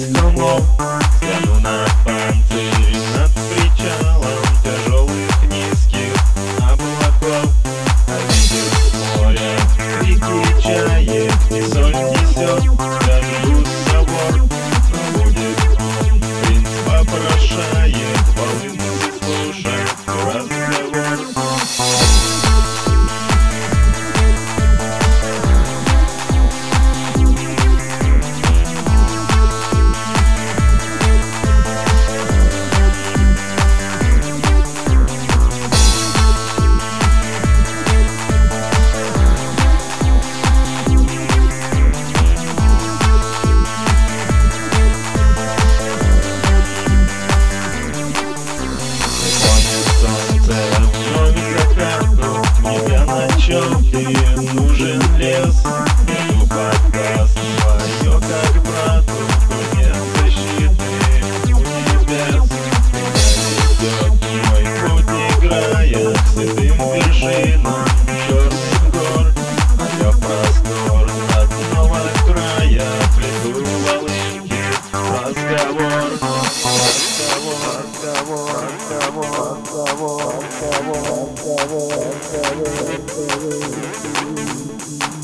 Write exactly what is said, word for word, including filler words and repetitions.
холмов. Взгляну на панцирь над причалом тяжелых низких облаков. А ветер моря, реки чает, и соль несет, скажут собор. Но будет он, принц вопрошает, волны слушает разговор. Ты нужен лес, нету поддаст свое, как брату, нет защиты у небес. Когда ведет мой путь, играя к святым вершинам черных гор, а я в простор родного края плету волынки. Разговор, разговор, разговор, разговор, разговор, разговор, разговор, разговор.